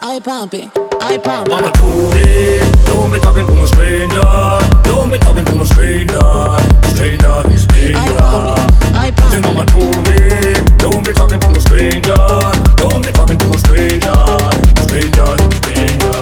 Mama told me, don't be talking to no stranger. Don't be talking to no stranger. Stranger is danger. Say mama told me, don't be talking to no stranger. Don't be talking to no stranger. Stranger is danger.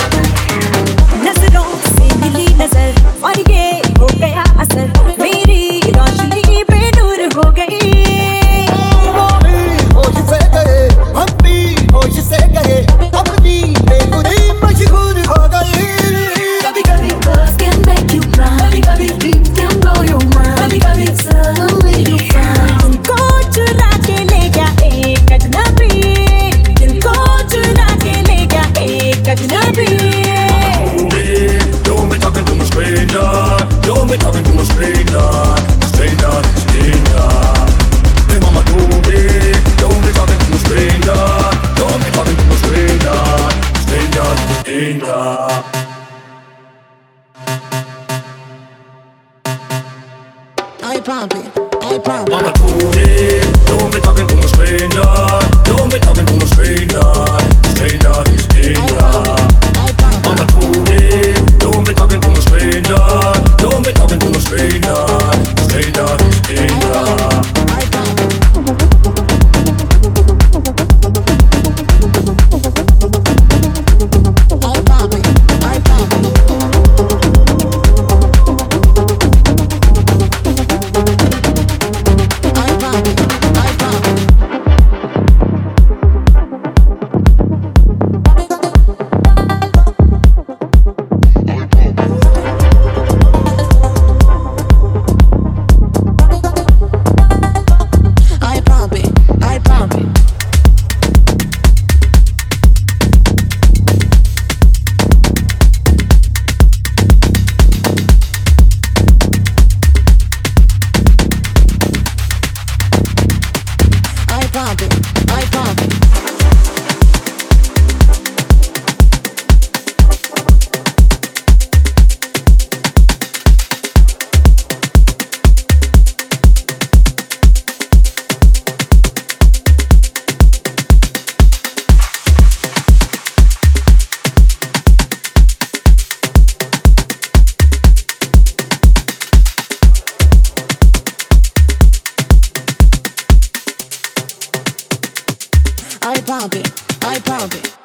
नजरों से मिली नजर और ये हो गया असर मेरी रोशनी पे दूर हो गई वो भी होश से गए हम भी होश से गए अपनी बेगुनी मशहूर हो गई कभी-कभी buzz can make you cry कभी-कभी dreams can blow your mind कभी-कभी suddenly you find दिल को चुरा के ले गया एक अजनबी दिल को चुरा के ले गया एक अजनबी Don't be talking to no stranger. Don't be talking to no stranger. Stranger is danger. Hey mama told me, don't be talking to no stranger. Don't be talking to no stranger. Stranger is danger. Mama told me, don't be talking to no stranger. Don't be talking to no stranger. Stranger is danger. Mama told me, don't be talking to no stranger. Don't be talking to no stranger. Stranger is danger. I pump it.